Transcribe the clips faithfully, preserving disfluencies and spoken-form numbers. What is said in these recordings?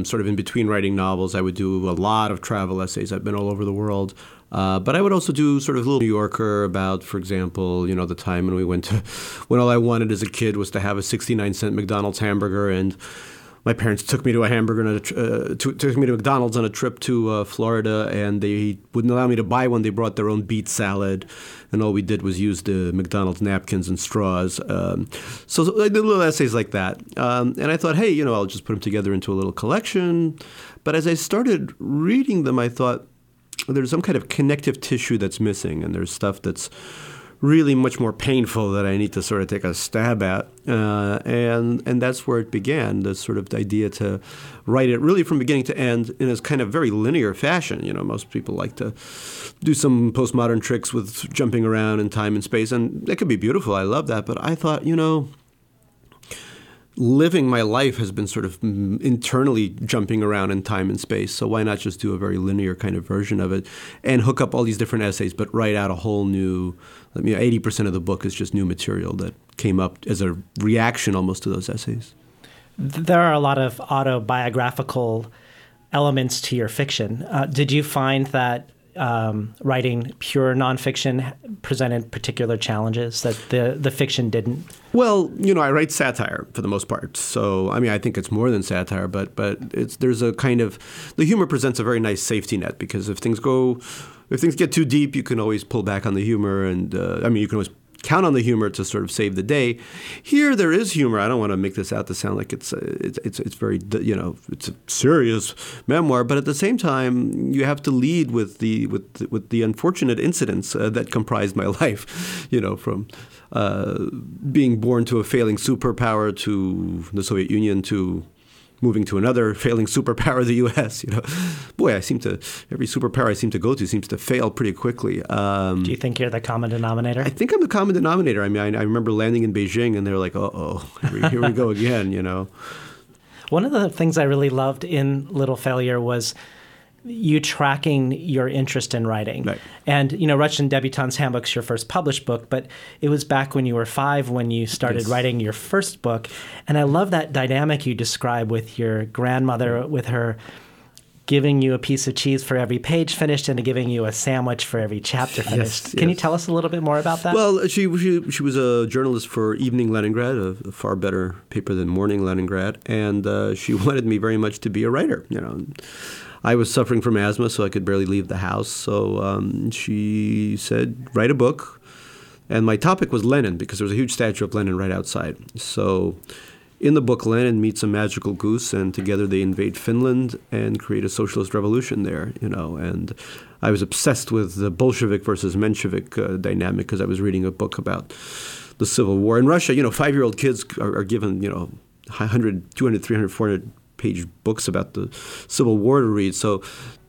sort of in between writing novels, I would do a lot of travel essays. I've been all over the world. Uh, but I would also do sort of a little New Yorker about, for example, you know, the time when we went to, when all I wanted as a kid was to have a sixty-nine cent McDonald's hamburger, and my parents took me to a hamburger, and a, uh, to, took me to McDonald's on a trip to uh, Florida, and they wouldn't allow me to buy one. They brought their own beet salad, and all we did was use the McDonald's napkins and straws. Um, so, so I did little essays like that. Um, and I thought, hey, you know, I'll just put them together into a little collection. But as I started reading them, I thought, there's some kind of connective tissue that's missing, and there's stuff that's really much more painful that I need to sort of take a stab at. Uh, and and that's where it began, this sort of idea to write it really from beginning to end in a kind of very linear fashion. You know, most people like to do some postmodern tricks with jumping around in time and space, and that could be beautiful. I love that. But I thought, you know, living my life has been sort of internally jumping around in time and space. So why not just do a very linear kind of version of it and hook up all these different essays, but write out a whole new, I mean, eighty percent of the book is just new material that came up as a reaction almost to those essays. There are a lot of autobiographical elements to your fiction. Uh, did you find that Um, writing pure nonfiction presented particular challenges that the, the fiction didn't? Well, you know, I write satire for the most part. So, I mean, I think it's more than satire, but but it's there's a kind of, the humor presents a very nice safety net, because if things go, if things get too deep, you can always pull back on the humor. And, uh, I mean, you can always count on the humor to sort of save the day. Here, there is humor. I don't want to make this out to sound like it's it's it's, it's very, you know, it's a serious memoir. But at the same time, you have to lead with the with the, with the unfortunate incidents uh, that comprised my life. You know, from uh, being born to a failing superpower, to the Soviet Union, to moving to another failing superpower, the U S. You know, boy, I seem to every superpower I seem to go to seems to fail pretty quickly. Um, Do you think you're the common denominator? I think I'm the common denominator. I mean, I, I remember landing in Beijing, and they're like, "Uh oh, here, here we go again." You know. One of the things I really loved in Little Failure was you tracking your interest in writing. Right. And, you know, Russian Debutante's Handbook's your first published book, but it was back when you were five when you started yes. writing your first book. And I love that dynamic you describe with your grandmother, with her giving you a piece of cheese for every page finished and giving you a sandwich for every chapter finished. Yes, Can yes. you tell us a little bit more about that? Well, she she, she was a journalist for Evening Leningrad, a, a far better paper than Morning Leningrad, and uh, she wanted me very much to be a writer, you know. I was suffering from asthma, so I could barely leave the house. So um, she said, write a book. And my topic was Lenin, because there was a huge statue of Lenin right outside. So in the book, Lenin meets a magical goose, and together they invade Finland and create a socialist revolution there, you know. And I was obsessed with the Bolshevik versus Menshevik uh, dynamic, because I was reading a book about the Civil War. In Russia, you know, five-year-old kids are, are given, you know, one hundred, two hundred, three hundred, four hundred page books about the Civil War to read. So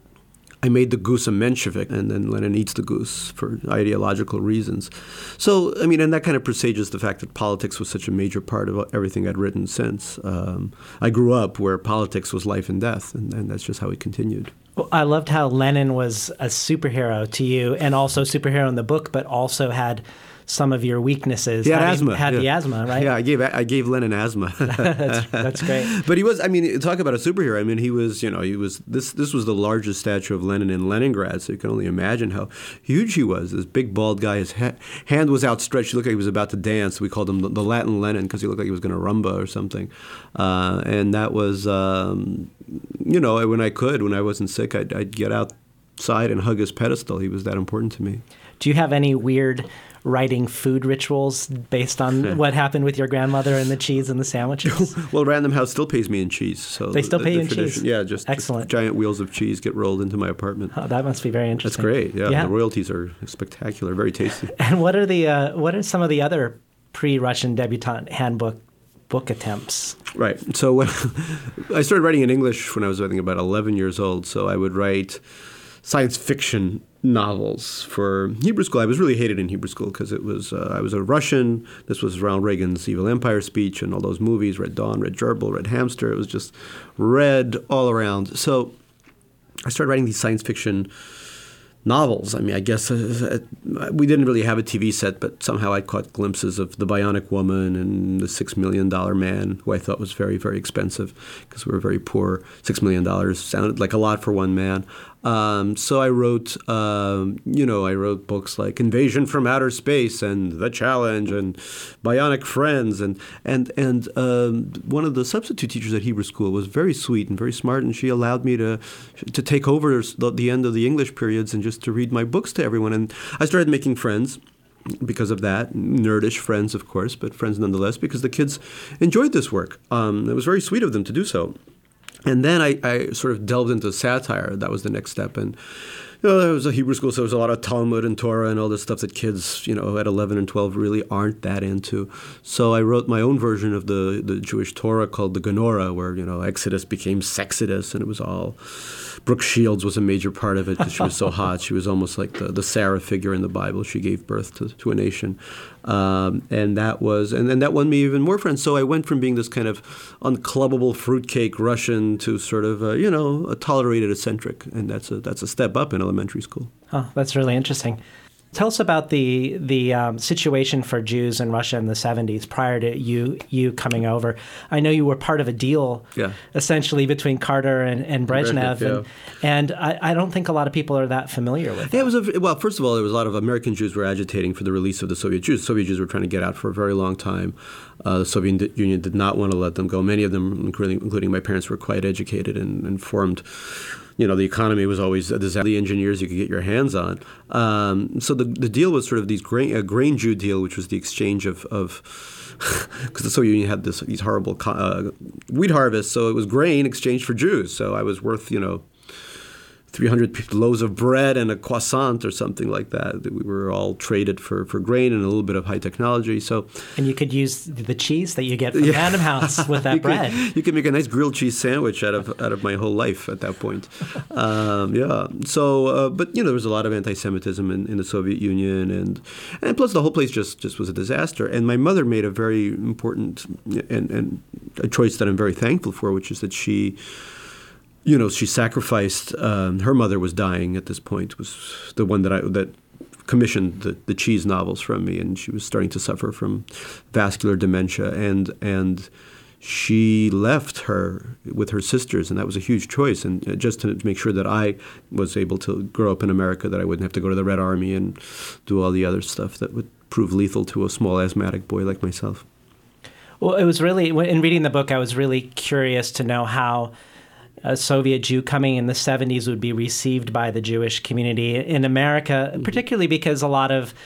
I made the goose a Menshevik, and then Lenin eats the goose for ideological reasons. So, I mean, and that kind of presages the fact that politics was such a major part of everything I'd written since. Um, I grew up where politics was life and death, and, and that's just how it continued. Well, I loved how Lenin was a superhero to you, and also a superhero in the book, but also had some of your weaknesses. He had Having, asthma. Had yeah. the asthma, right? Yeah, I gave I gave Lenin asthma. that's, that's great. But he was, I mean, talk about a superhero. I mean, he was, you know, he was, this This was the largest statue of Lenin in Leningrad, so you can only imagine how huge he was. This big, bald guy, his ha- hand was outstretched. He looked like he was about to dance. We called him the, the Latin Lenin, because he looked like he was going to rumba or something. Uh, and that was, um, you know, when I could, when I wasn't sick, I'd, I'd get outside and hug his pedestal. He was that important to me. Do you have any weird writing food rituals based on what happened with your grandmother and the cheese and the sandwiches? Well, Random House still pays me in cheese. So they still the, pay the you in tradition, cheese? Yeah, just, Excellent. just giant wheels of cheese get rolled into my apartment. Oh, that must be very interesting. That's great. Yeah, yeah. The royalties are spectacular, very tasty. And what are the uh, what are some of the other pre-Russian debutante handbook book attempts? Right. So when I started writing in English when I was, I think, about eleven years old. So I would write science fiction novels for Hebrew school. I was really hated in Hebrew school because it was uh, I was a Russian. This was around Reagan's Evil Empire speech and all those movies, Red Dawn, Red Gerbil, Red Hamster. It was just red all around. So I started writing these science fiction novels. I mean, I guess uh, we didn't really have a T V set, but somehow I caught glimpses of The Bionic Woman and The Six Million Dollar Man, who I thought was very, very expensive because we were very poor. Six million dollars sounded like a lot for one man. Um, so I wrote, um, you know, I wrote books like Invasion from Outer Space and The Challenge and Bionic Friends. And and and um, one of the substitute teachers at Hebrew School was very sweet and very smart, and she allowed me to to take over the, the end of the English periods and just to read my books to everyone. And I started making friends because of that, nerdish friends, of course, but friends nonetheless, because the kids enjoyed this work. Um, it was very sweet of them to do so. And then I, I sort of delved into satire. That was the next step. And, you know, there was a Hebrew school, so there was a lot of Talmud and Torah and all this stuff that kids, you know, at eleven and twelve really aren't that into. So I wrote my own version of the, the Jewish Torah called the Genorah, where, you know, Exodus became Sexodus, and it was all... Brooke Shields was a major part of it because she was so hot. She was almost like the, the Sarah figure in the Bible. She gave birth to, to a nation. Um, and that was, and then that won me even more friends. So I went from being this kind of unclubbable fruitcake Russian to sort of, uh, you know, a tolerated eccentric. And that's a, that's a step up in elementary school. Oh, that's really interesting. Tell us about the the um, situation for Jews in Russia in the seventies prior to you you coming over. I know you were part of a deal, yeah. essentially, between Carter and, and Brezhnev, Brezhnev, and, and I, I don't think a lot of people are that familiar with it. Yeah, it was a, well, first of all, there was a lot of American Jews were agitating for the release of the Soviet Jews. Soviet Jews were trying to get out for a very long time. Uh, the Soviet Union did not want to let them go. Many of them, including, including my parents, were quite educated and, and formed. You know, the economy was always a disaster. The engineers you could get your hands on. Um, so the the deal was sort of these grain, a grain Jew deal, which was the exchange of, of because the Soviet Union had this these horrible uh, wheat harvests, so it was grain exchanged for Jews. So I was worth, you know, three hundred loaves of bread and a croissant or something like that. We were all traded for, for grain and a little bit of high technology. So, and you could use the cheese that you get from yeah. Random House with that you bread. Could, you could make a nice grilled cheese sandwich out of out of my whole life at that point. Um, yeah. So, uh, but you know, there was a lot of anti-Semitism in, in the Soviet Union, and and plus the whole place just, just was a disaster. And my mother made a very important and, and a choice that I'm very thankful for, which is that she. You know, she sacrificed. Um, her mother was dying at this point. Was the one that I that commissioned the, the cheese novels from me, and she was starting to suffer from vascular dementia, and and she left her with her sisters, and that was a huge choice. And just to make sure that I was able to grow up in America, that I wouldn't have to go to the Red Army and do all the other stuff that would prove lethal to a small asthmatic boy like myself. Well, it was really in reading the book, I was really curious to know how a Soviet Jew coming in the seventies would be received by the Jewish community in America, mm-hmm. particularly because a lot of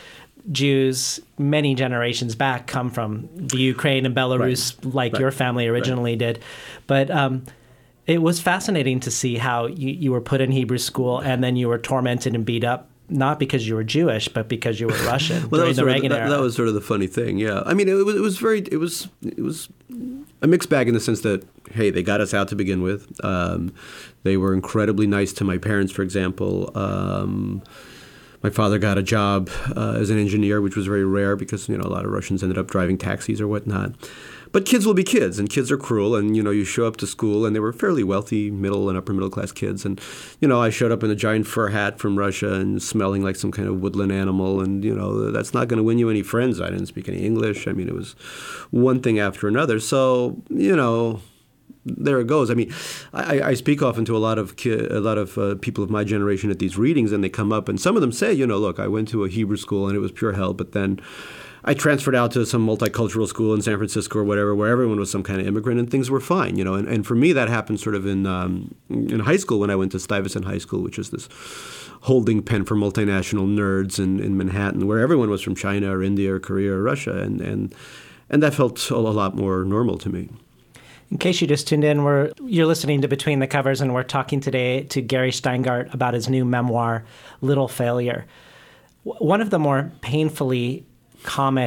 Jews many generations back come from the Ukraine and Belarus, right. like right. your family originally right. did. But um, it was fascinating to see how you, you were put in Hebrew school and then you were tormented and beat up, not because you were Jewish, but because you were Russian well, during the Reagan the, that, era. That was sort of the funny thing, yeah. I mean, it was, it was very, it was, it was a mixed bag in the sense that, hey, they got us out to begin with. Um, they were incredibly nice to my parents, for example. Um, my father got a job uh, as an engineer, which was very rare because, you know, a lot of Russians ended up driving taxis or whatnot. But kids will be kids, and kids are cruel. And, you know, you show up to school, and they were fairly wealthy, middle and upper middle class kids. And, you know, I showed up in a giant fur hat from Russia and smelling like some kind of woodland animal. And, you know, that's not going to win you any friends. I didn't speak any English. I mean, it was one thing after another. So, you know, there it goes. I mean, I, I speak often to a lot of ki- a lot of uh, people of my generation at these readings, and they come up, and some of them say, you know, look, I went to a Hebrew school, and it was pure hell, but then I transferred out to some multicultural school in San Francisco or whatever, where everyone was some kind of immigrant and things were fine, you know. And, and for me, that happened sort of in um, in high school when I went to Stuyvesant High School, which is this holding pen for multinational nerds in, in Manhattan, where everyone was from China or India or Korea or Russia, and and and that felt a lot more normal to me. In case you just tuned in, we're you're listening to Between the Covers, and we're talking today to Gary Shteyngart about his new memoir, Little Failure. One of the more painfully comic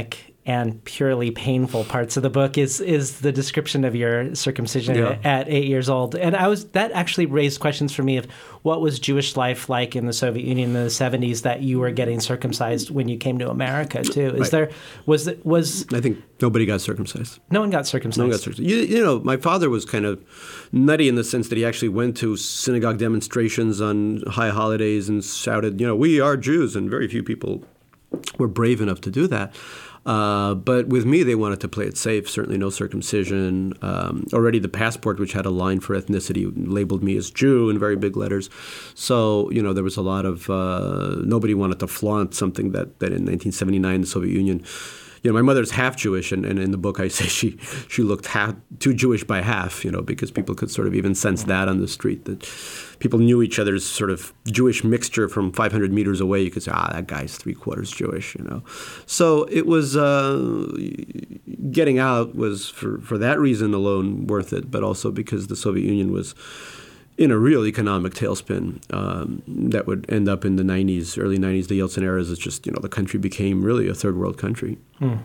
and purely painful parts of the book is is the description of your circumcision Yeah. at eight years old. And I was that actually raised questions for me of what was Jewish life like in the Soviet Union in the seventies that you were getting circumcised when you came to America too. Is Right. there was it was I think nobody got circumcised. no one got circumcised? No one got circumcised. You, you know, my father was kind of nutty in the sense that he actually went to synagogue demonstrations on high holidays and shouted, you know, we are Jews, and very few people were brave enough to do that. Uh, but with me, they wanted to play it safe. Certainly no circumcision. Um, already the passport, which had a line for ethnicity, labeled me as Jew in very big letters. So, you know, there was a lot of uh, – nobody wanted to flaunt something that, that in nineteen seventy-nine, the Soviet Union – you know, my mother's half Jewish, and, and in the book I say she she looked half, too Jewish by half, you know, because people could sort of even sense that on the street, that people knew each other's sort of Jewish mixture from five hundred meters away. You could say, ah, that guy's three-quarters Jewish, you know. So it was uh, getting out was, for, for that reason alone, worth it, but also because the Soviet Union was in a real economic tailspin um, that would end up in the nineties, early nineties, the Yeltsin era. Is just, you know, the country became really a third world country. Hmm.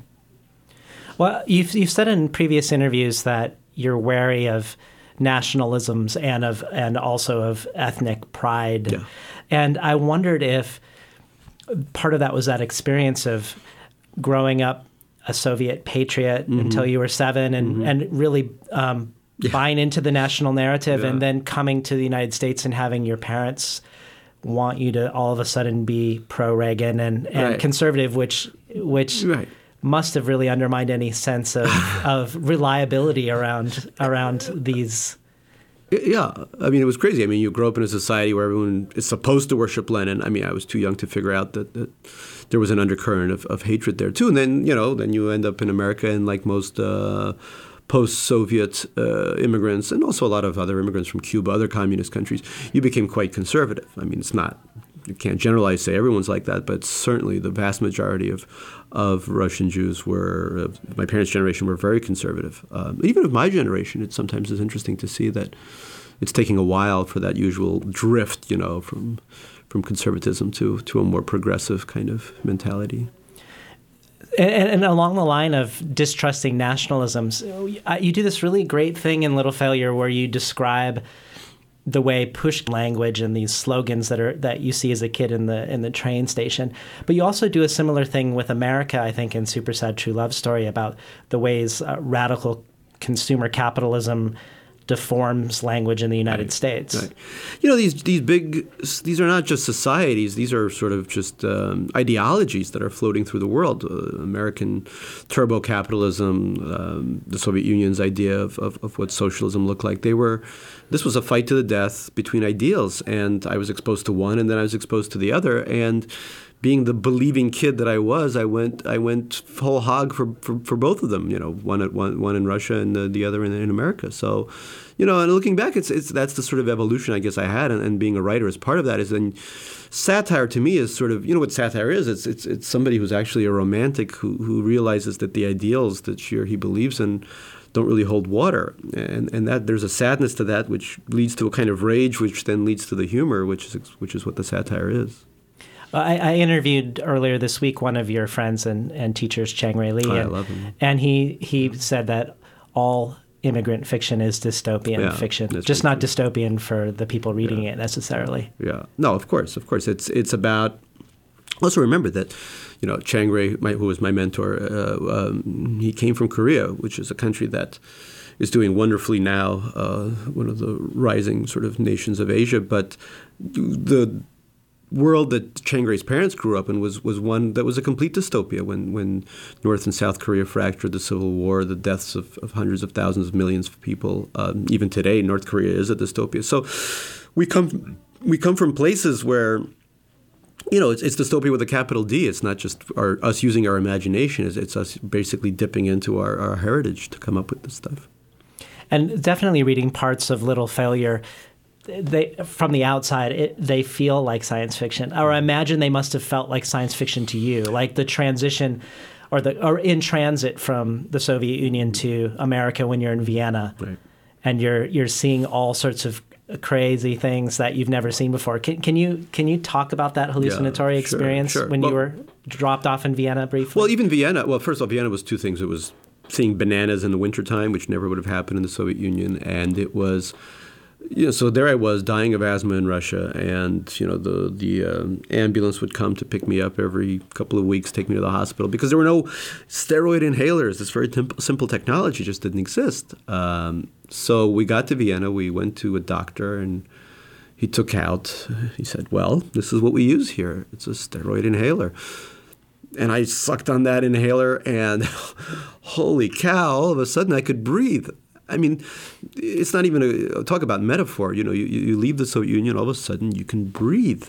Well, you've, you've said in previous interviews that you're wary of nationalisms and of and also of ethnic pride. Yeah. And I wondered if part of that was that experience of growing up a Soviet patriot mm-hmm. until you were seven and, mm-hmm. and really um, Yeah. buying into the national narrative yeah. and then coming to the United States and having your parents want you to all of a sudden be pro-Reagan and, and right. conservative, which which right. must have really undermined any sense of, of reliability around around these. Yeah. I mean, it was crazy. I mean, you grow up in a society where everyone is supposed to worship Lenin. I mean, I was too young to figure out that, that there was an undercurrent of, of hatred there, too. And then, you know, then you end up in America, and like most uh, post-Soviet uh, immigrants, and also a lot of other immigrants from Cuba, other communist countries, you became quite conservative. I mean, it's not, you can't generalize, say everyone's like that, but certainly the vast majority of of Russian Jews were, uh, my parents' generation, were very conservative. Um, even of my generation, it sometimes is interesting to see that it's taking a while for that usual drift, you know, from from conservatism to, to a more progressive kind of mentality. And, and along the line of distrusting nationalisms, you do this really great thing in Little Failure where you describe the way push language and these slogans that are that you see as a kid in the in the train station. But you also do a similar thing with America, I think, in Super Sad True Love Story, about the ways uh, radical consumer capitalism deforms language in the United right. States. Right. You know, these these big these are not just societies; these are sort of just um, ideologies that are floating through the world. Uh, American turbo capitalism, um, the Soviet Union's idea of, of of what socialism looked like. They were. This was a fight to the death between ideals, and I was exposed to one, and then I was exposed to the other, and being the believing kid that I was, I went I went whole hog for, for, for both of them. You know, one at one one in Russia and the, the other in, in America. So, you know, and looking back, it's it's that's the sort of evolution I guess I had, and, and being a writer is part of that. Is then satire to me is sort of, you know what satire is? It's it's it's somebody who's actually a romantic who who realizes that the ideals that she or he believes in don't really hold water, and and that there's a sadness to that, which leads to a kind of rage, which then leads to the humor, which is which is what the satire is. I, I interviewed earlier this week one of your friends and, and teachers, Chang-Rae Lee, oh, and, I love him. and he he said that all immigrant fiction is dystopian yeah, fiction, just not true. dystopian for the people reading yeah. it necessarily. Yeah, no, of course, of course, it's it's about. Also remember that, you know, Chang-Rae, my, who was my mentor, uh, um, he came from Korea, which is a country that is doing wonderfully now, uh, one of the rising sort of nations of Asia. But the world that Chang-Rae's parents grew up in was was one that was a complete dystopia. When when North and South Korea fractured, the Civil War, the deaths of, of hundreds of thousands of millions of people. Um, even today, North Korea is a dystopia. So we come we come from places where, you know, it's, it's dystopia with a capital D. It's not just our, us using our imagination. It's, it's us basically dipping into our, our heritage to come up with this stuff. And definitely reading parts of Little Failure, they from the outside, it, they feel like science fiction. Or I imagine they must have felt like science fiction to you, like the transition or the or in transit from the Soviet Union to America when you're in Vienna. Right. And you're you're seeing all sorts of crazy things that you've never seen before. Can, can you can you talk about that hallucinatory Yeah, sure, experience sure. when Well, you were dropped off in Vienna briefly? Well, even Vienna, well, first of all, Vienna was two things. It was seeing bananas in the wintertime, which never would have happened in the Soviet Union, and it was, you know, so there I was dying of asthma in Russia, and, you know, the, the um, ambulance would come to pick me up every couple of weeks, take me to the hospital, because there were no steroid inhalers. This very temp- simple technology just didn't exist. Um, so we got to Vienna, we went to a doctor, and he took out, he said, well, this is what we use here. It's a steroid inhaler. And I sucked on that inhaler, and holy cow, all of a sudden I could breathe. I mean, it's not even a talk about metaphor. You know, you, you leave the Soviet Union, all of a sudden you can breathe.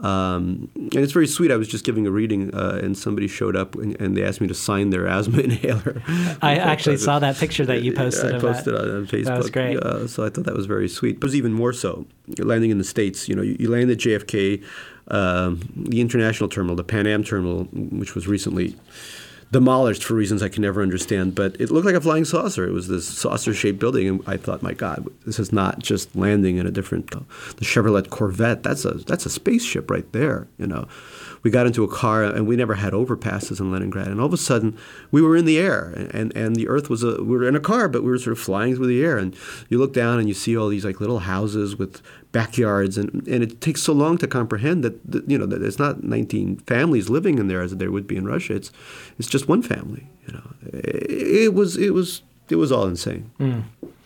Um, and it's very sweet. I was just giving a reading, uh, and somebody showed up, and, and they asked me to sign their asthma inhaler. I actually saw that picture that you posted. Yeah, I posted it on Facebook. That was great. Uh, so I thought that was very sweet. But it was even more so. You're landing in the States. You know, you, you land at J F K, um, the international terminal, the Pan Am terminal, which was recently demolished for reasons I can never understand, but it looked like a flying saucer. It was this saucer-shaped building, and I thought, my God, this is not just landing in a different, uh, the Chevrolet Corvette. That's a that's a spaceship right there, you know. We got into a car, and we never had overpasses in Leningrad, and all of a sudden, we were in the air, and, and the Earth was a, we were in a car, but we were sort of flying through the air, and you look down and you see all these like little houses with backyards, and, and it takes so long to comprehend that, that you know that it's not nineteen families living in there as there would be in Russia. It's it's just one family. You know, it, it was it was it was all insane. Mm.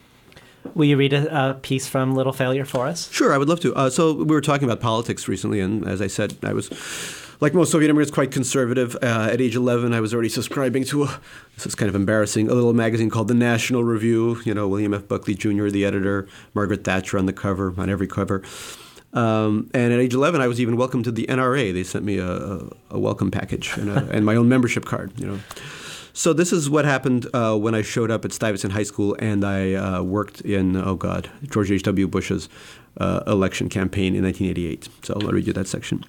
Will you read a, a piece from Little Failure for us? Sure, I would love to. Uh, so we were talking about politics recently, and as I said, I was, like most Soviet immigrants, quite conservative. Uh, at age eleven, I was already subscribing to a, this is kind of embarrassing, a little magazine called The National Review. You know, William F. Buckley Junior, the editor, Margaret Thatcher on the cover, on every cover. Um, and at age eleven, I was even welcomed to the N R A. They sent me a, a, a welcome package and, a, and my own membership card, you know. So this is what happened uh, when I showed up at Stuyvesant High School, and I uh, worked in, oh God, George H W. Bush's uh, election campaign in nineteen eighty-eight. So I'll read you that section.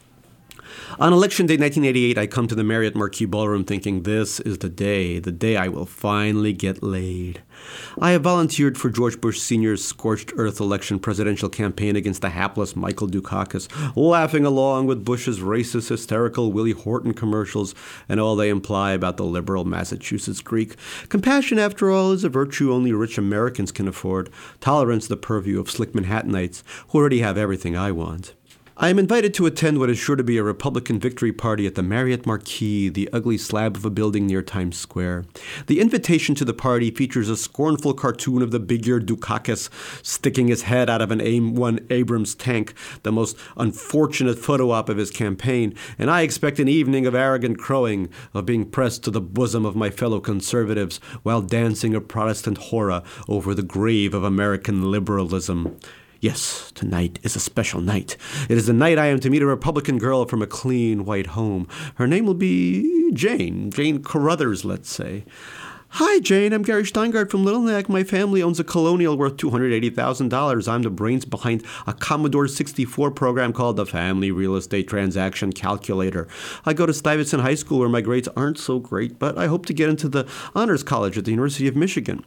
On election day nineteen eighty-eight, I come to the Marriott Marquis Ballroom thinking, this is the day, the day I will finally get laid. I have volunteered for George Bush Senior's scorched earth election presidential campaign against the hapless Michael Dukakis, laughing along with Bush's racist, hysterical Willie Horton commercials and all they imply about the liberal Massachusetts Greek. Compassion, after all, is a virtue only rich Americans can afford. Tolerance the purview of slick Manhattanites who already have everything I want. I am invited to attend what is sure to be a Republican victory party at the Marriott Marquis, the ugly slab of a building near Times Square. The invitation to the party features a scornful cartoon of the big-eared Dukakis sticking his head out of an A one Abrams tank, the most unfortunate photo op of his campaign, and I expect an evening of arrogant crowing, of being pressed to the bosom of my fellow conservatives while dancing a Protestant hora over the grave of American liberalism. Yes, tonight is a special night. It is the night I am to meet a Republican girl from a clean white home. Her name will be Jane, Jane Carruthers, let's say. Hi, Jane. I'm Gary Steingart from Little Neck. My family owns a Colonial worth two hundred eighty thousand dollars. I'm the brains behind a Commodore sixty-four program called the Family Real Estate Transaction Calculator. I go to Stuyvesant High School where my grades aren't so great, but I hope to get into the Honors College at the University of Michigan.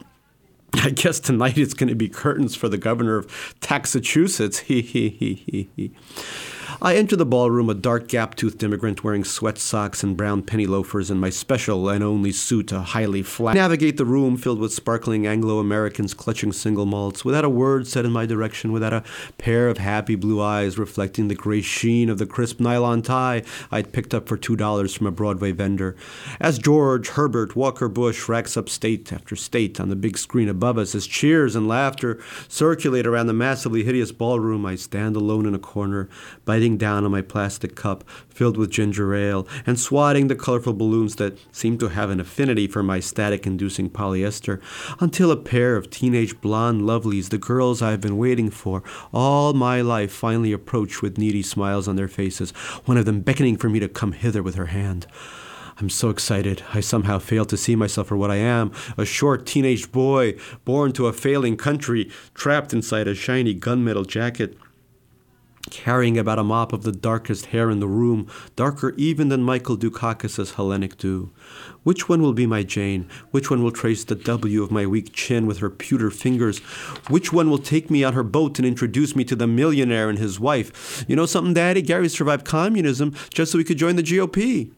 I guess tonight it's going to be curtains for the governor of Taxachusetts. He, he, he, he, he. I enter the ballroom, a dark, gap-toothed immigrant wearing sweat socks and brown penny loafers and my special and only suit, a highly flat. I navigate the room filled with sparkling Anglo-Americans clutching single malts, without a word said in my direction, without a pair of happy blue eyes reflecting the gray sheen of the crisp nylon tie I'd picked up for two dollars from a Broadway vendor. As George Herbert Walker Bush racks up state after state on the big screen above us, as cheers and laughter circulate around the massively hideous ballroom, I stand alone in a corner, biting down on my plastic cup filled with ginger ale and swatting the colorful balloons that seem to have an affinity for my static-inducing polyester, until a pair of teenage blonde lovelies, the girls I've been waiting for all my life, finally approach with needy smiles on their faces, one of them beckoning for me to come hither with her hand. I'm so excited. I somehow fail to see myself for what I am, a short teenage boy born to a failing country, trapped inside a shiny gunmetal jacket. carrying about a mop of the darkest hair in the room, darker even than Michael Dukakis's Hellenic dew. Which one will be my Jane? Which one will trace the W of my weak chin with her pewter fingers? Which one will take me on her boat and introduce me to the millionaire and his wife? You know something, Daddy? Gary survived communism just so he could join the G O P.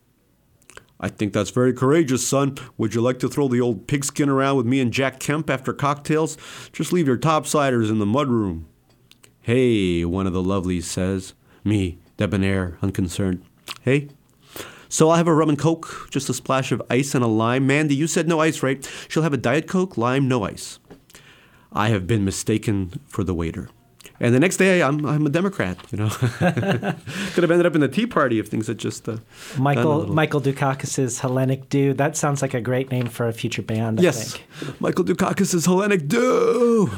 I think that's very courageous, son. Would you like to throw the old pigskin around with me and Jack Kemp after cocktails? Just leave your topsiders in the mudroom. Hey, one of the lovelies says. Me, debonair, unconcerned. Hey? So I'll have a rum and coke, just a splash of ice and a lime. Mandy, you said no ice, right? She'll have a Diet Coke, lime, no ice. I have been mistaken for the waiter. And the next day, I'm I'm a Democrat, you know. Could have ended up in the Tea Party if things had just uh, Michael Michael Dukakis's Hellenic Dew. That sounds like a great name for a future band, I yes. think. Michael Dukakis's Hellenic Dew.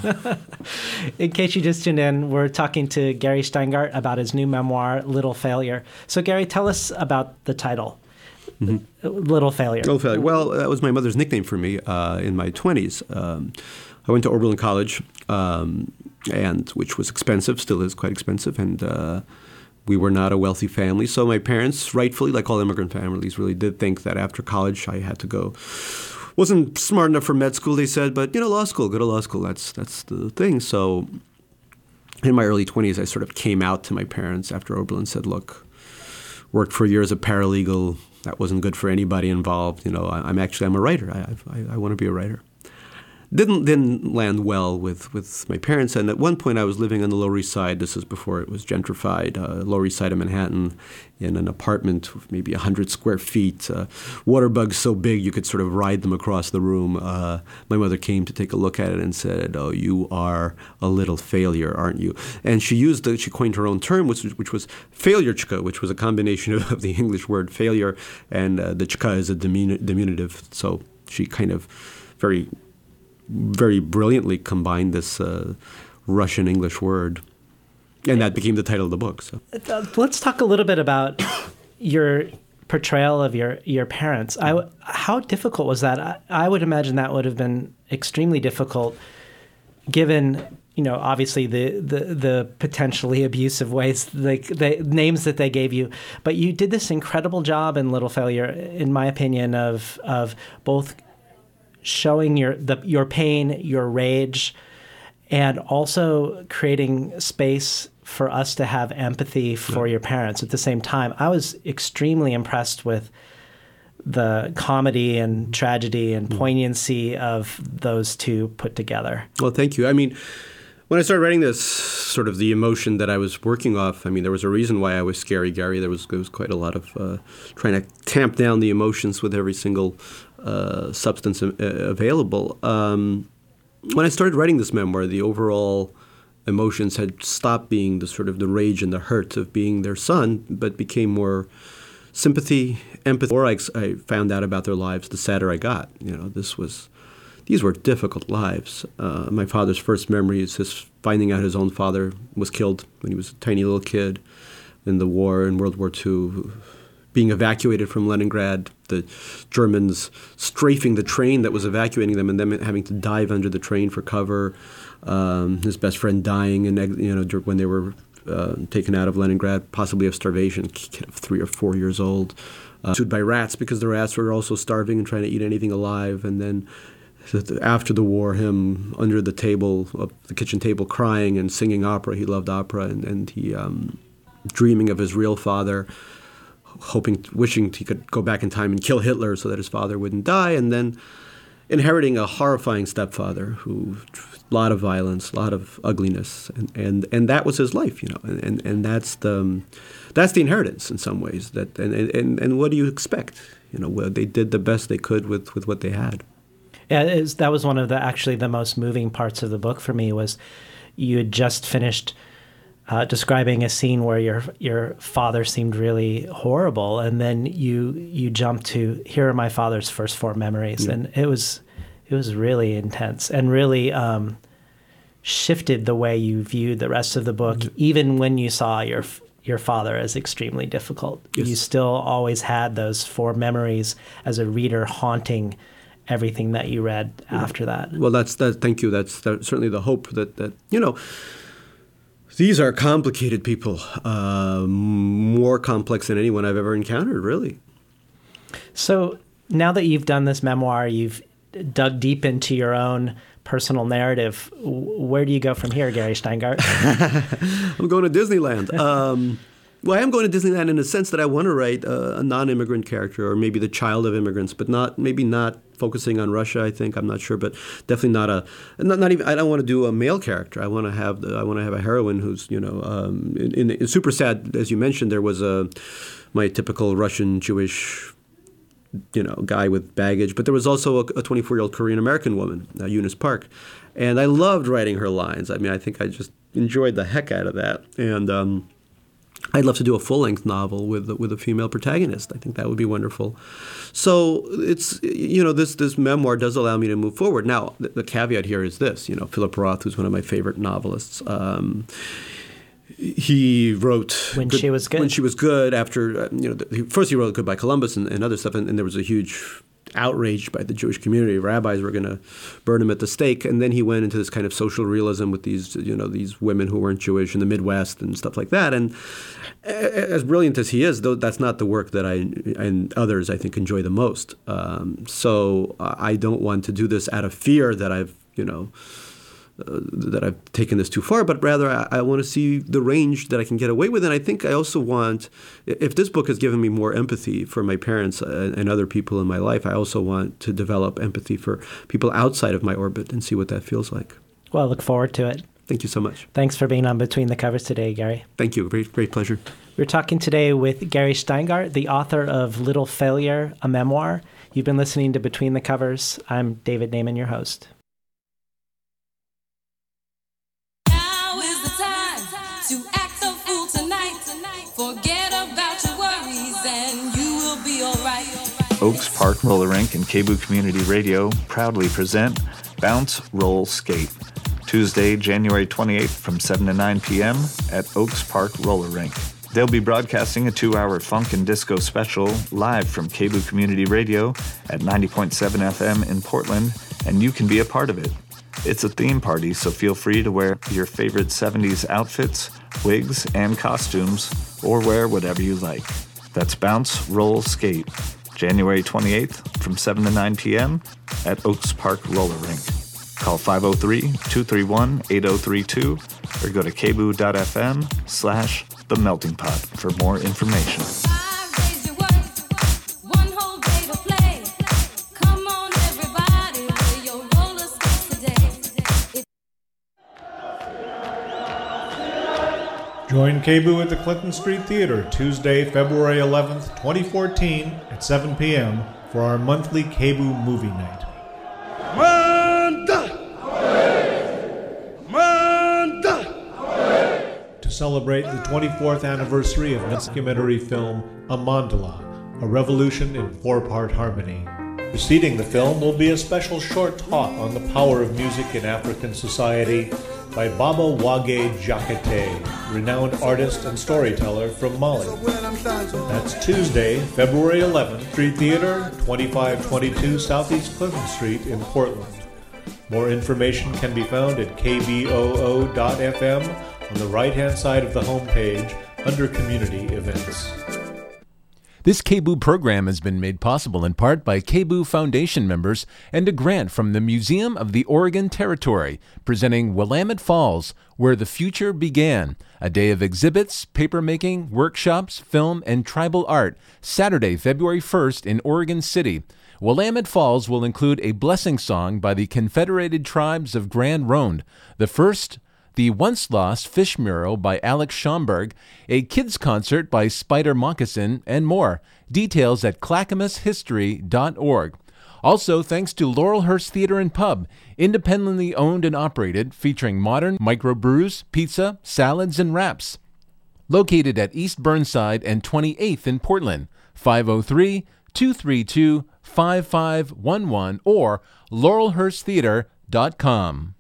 In case you just tuned in, we're talking to Gary Shteyngart about his new memoir, Little Failure. So, Gary, tell us about the title. Mm-hmm. Little Failure. Little Failure. Well, that was my mother's nickname for me uh, in my twenties. Um, I went to Oberlin College, um, and which was expensive, still is quite expensive, and uh, we were not a wealthy family. So my parents, rightfully, like all immigrant families, really did think that after college I had to go. Wasn't smart enough for med school, they said, but, you know, law school, go to law school, that's, that's the thing. So in my early twenties, I sort of came out to my parents after Oberlin, said, look, worked for a year as a paralegal. That wasn't good for anybody involved. You know, I, I'm actually, I'm a writer. I, I, I want to be a writer. Didn't didn't land well with, with my parents, and at one point I was living on the Lower East Side. This is before it was gentrified, uh, Lower East Side of Manhattan, in an apartment with maybe one hundred square feet, uh, water bugs so big you could sort of ride them across the room. Uh, my mother came to take a look at it and said, "Oh, you are a little failure, aren't you?" And she used, the, she coined her own term, which, which was failurechka, which was a combination of, of the English word failure, and uh, the chka is a diminu- diminutive. So she kind of very... very brilliantly combined this uh, Russian-English word. And that became the title of the book. So. Let's talk a little bit about your portrayal of your, your parents. I, how difficult was that? I, I would imagine that would have been extremely difficult given, you know, obviously the, the, the potentially abusive ways, the, the names that they gave you. But you did this incredible job in Little Failure, in my opinion, of of both showing your the your pain, your rage, and also creating space for us to have empathy for yeah. your parents at the same time. I was extremely impressed with the comedy and tragedy and poignancy of those two put together. Well, thank you. I mean, when I started writing this, sort of the emotion that I was working off, I mean, there was a reason why I was Scary Gary. There was, there was quite a lot of uh, trying to tamp down the emotions with every single uh, substance uh, available. Um, when I started writing this memoir, the overall emotions had stopped being the sort of the rage and the hurt of being their son, but became more sympathy, empathy. The more I, I found out about their lives, the sadder I got. You know, this was... These were difficult lives. Uh, my father's first memory is his finding out his own father was killed when he was a tiny little kid in the war, in World War Two, being evacuated from Leningrad, the Germans strafing the train that was evacuating them and them having to dive under the train for cover, um, his best friend dying and you know when they were uh, taken out of Leningrad, possibly of starvation, kid of three or four years old, uh, pursued by rats because the rats were also starving and trying to eat anything alive, and then after the war, him under the table, of the kitchen table, crying and singing opera. He loved opera, and, and he um, dreaming of his real father, hoping, wishing he could go back in time and kill Hitler so that his father wouldn't die, and then inheriting a horrifying stepfather who, a lot of violence, a lot of ugliness, and, and, and that was his life, you know, and, and, and that's the that's the inheritance in some ways. That and, and, and what do you expect? You know, they did the best they could with, with what they had. Yeah, it was, that was one of the actually the most moving parts of the book for me. Was you had just finished uh, describing a scene where your your father seemed really horrible, and then you you jumped to here are my father's first four memories, yeah. and it was it was really intense and really um, shifted the way you viewed the rest of the book. Yeah. Even when you saw your your father as extremely difficult, yes. you still always had those four memories as a reader haunting everything that you read after that. Well, that's that. Thank you. That's, that's certainly the hope that, that, you know, These are complicated people, uh, more complex than anyone I've ever encountered, really. So now that you've done this memoir, you've dug deep into your own personal narrative. Where do you go from here, Gary Shteyngart? I'm going to Disneyland. Um, well, I am going to Disneyland in the sense that I want to write a, a non-immigrant character, or maybe the child of immigrants, but not maybe not focusing on Russia. I think I'm not sure, but definitely not a not, not even. I don't want to do a male character. I want to have the, I want to have a heroine who's you know um, in, in, in super sad, as you mentioned. There was a my typical Russian Jewish, you know, guy with baggage. But there was also a twenty-four-year-old Korean-American woman, uh, Eunice Park. And I loved writing her lines. I mean, I think I just enjoyed the heck out of that. And um, I'd love to do a full-length novel with with a female protagonist. I think that would be wonderful. So it's, you know, this this memoir does allow me to move forward. Now, the, the caveat here is this, you know, Philip Roth, who's one of my favorite novelists, um, he wrote When good, She Was Good. When She Was Good. After uh, you know, the, first he wrote Goodbye Columbus and, and other stuff, and, and there was a huge outrage by the Jewish community. Rabbis were going to burn him at the stake, and then he went into this kind of social realism with these you know these women who weren't Jewish in the Midwest and stuff like that. And as brilliant as he is, though, that's not the work that I and others I think enjoy the most. Um, so I don't want to do this out of fear that I've you know. Uh, that I've taken this too far, but rather I, I want to see the range that I can get away with. And I think I also want, if this book has given me more empathy for my parents and, and other people in my life, I also want to develop empathy for people outside of my orbit and see what that feels like. Well, I look forward to it. Thank you so much. Thanks for being on Between the Covers today, Gary. Thank you. Great, great pleasure. We're talking today with Gary Shteyngart, the author of Little Failure, a memoir. You've been listening to Between the Covers. I'm David Naiman, your host. To act a fool tonight, forget about your worries and you will be alright. Oaks Park Roller Rink and K B O O Community Radio proudly present Bounce, Roll, Skate, Tuesday, January twenty-eighth from seven to nine p.m. at Oaks Park Roller Rink. They'll be broadcasting a two-hour funk and disco special live from K B O O Community Radio at ninety point seven F M in Portland, and you can be a part of it. It's a theme party, so feel free to wear your favorite seventies outfits, wigs, and costumes, or wear whatever you like. That's Bounce, Roll, Skate, January twenty-eighth from seven to nine p.m. at Oaks Park Roller Rink. Call five oh three, two three one, eight oh three two or go to k b o o dot f m slash the melting pot for more information. Join K B O O at the Clinton Street Theater Tuesday, February eleventh, twenty fourteen at seven p.m. for our monthly K B O O movie night. Manda! Manda! To celebrate the twenty-fourth anniversary of the documentary film A Mandala, A Revolution in Four-Part Harmony. Preceding the film will be a special short talk on the power of music in African society by Baba Wage Jakate, renowned artist and storyteller from Mali. That's Tuesday, February eleventh, Street Theater, twenty-five twenty-two Southeast Clinton Street in Portland. More information can be found at k b o o dot f m on the right-hand side of the homepage under Community Events. This K B O O program has been made possible in part by K B O O Foundation members and a grant from the Museum of the Oregon Territory, presenting Willamette Falls, Where the Future Began, a day of exhibits, papermaking, workshops, film, and tribal art, Saturday, February first in Oregon City. Willamette Falls will include a blessing song by the Confederated Tribes of Grand Ronde, the first the Once Lost Fish Mural by Alex Schomburg, a kids concert by Spider Moccasin, and more. Details at clackamas history dot org. Also, thanks to Laurelhurst Theater and Pub, independently owned and operated, featuring modern microbrews, pizza, salads, and wraps. Located at East Burnside and twenty-eighth in Portland, five oh three, two three two, five five one one or laurelhurst theater dot com.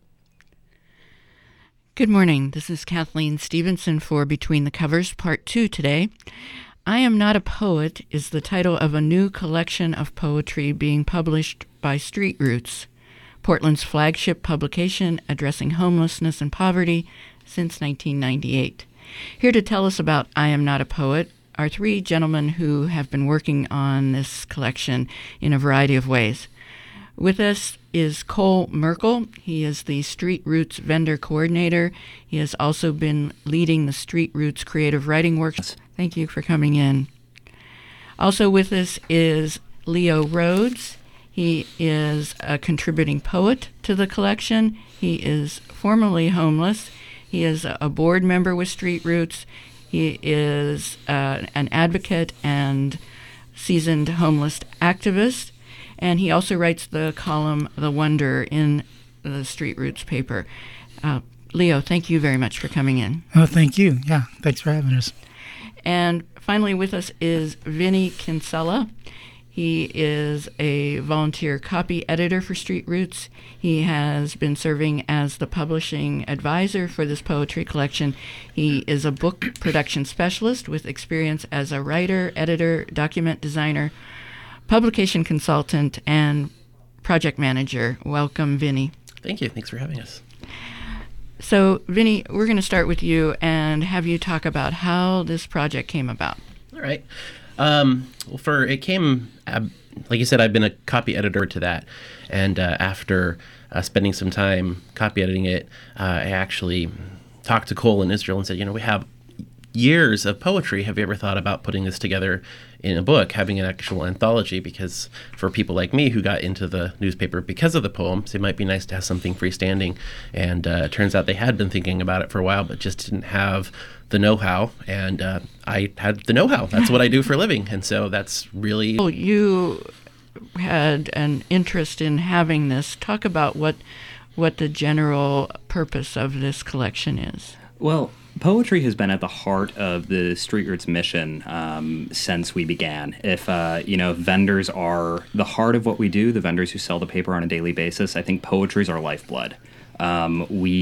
Good morning. This is Kathleen Stevenson for Between the Covers, Part two today. I Am Not a Poet is the title of a new collection of poetry being published by Street Roots, Portland's flagship publication addressing homelessness and poverty since nineteen ninety-eight. Here to tell us about I Am Not a Poet are three gentlemen who have been working on this collection in a variety of ways. With us is Cole Merkel. He is the Street Roots vendor coordinator. He has also been leading the Street Roots creative writing workshops. Thank you for coming in. Also with us is Leo Rhodes. He is a contributing poet to the collection. He is formerly homeless. He is a board member with Street Roots. He is uh, an advocate and seasoned homeless activist. And he also writes the column The Wonder in the Street Roots paper. Uh, Leo, thank you very much for coming in. Oh, thank you. Yeah, thanks for having us. And finally with us is Vinny Kinsella. He is a volunteer copy editor for Street Roots. He has been serving as the publishing advisor for this poetry collection. He is a book production specialist with experience as a writer, editor, document designer, publication consultant, and project manager. Welcome, Vinny. Thank you. Thanks for having us. So, Vinny, we're going to start with you and have you talk about how this project came about. All right. Um, well, for it came, uh, like you said, I've been a copy editor to that. And uh, after uh, spending some time copy editing it, uh, I actually talked to Cole in Israel and said, you know, we have years of poetry. Have you ever thought about putting this together in a book, having an actual anthology? Because for people like me who got into the newspaper because of the poems, it might be nice to have something freestanding. And uh, it turns out they had been thinking about it for a while, but just didn't have the know-how. And uh, I had the know-how. That's what I do for a living. And so that's really... Well, you had an interest in having this. Talk about what what the general purpose of this collection is. Well, poetry has been at the heart of the Street Roots mission um, since we began. If, uh, you know, vendors are the heart of what we do, the vendors who sell the paper on a daily basis, I think poetry is our lifeblood. Um, we